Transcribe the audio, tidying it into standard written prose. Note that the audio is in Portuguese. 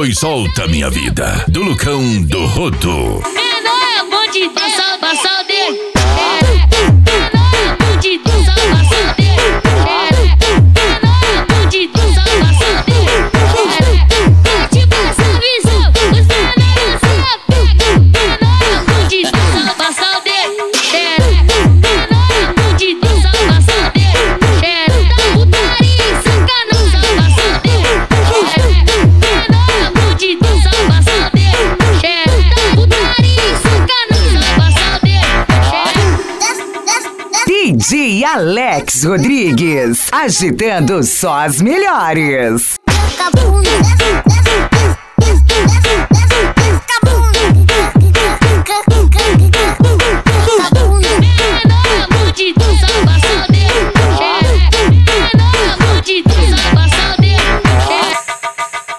foi solta minha vida, do Lucão do Rodo. É bonde da salvação dele. É bonde da salvação dele. É bonde da salvação dele. Tipo essa visão, os menores se apegam. É bonde da salvação dele. É bonde da salvação dele. É da putaria e sacanagem, salvação dele. É bonde da salvação dele. É da putaria e sacanagem, salvação dele. DJ Alex Rodrigues, agitando só as melhores. Vagabunda.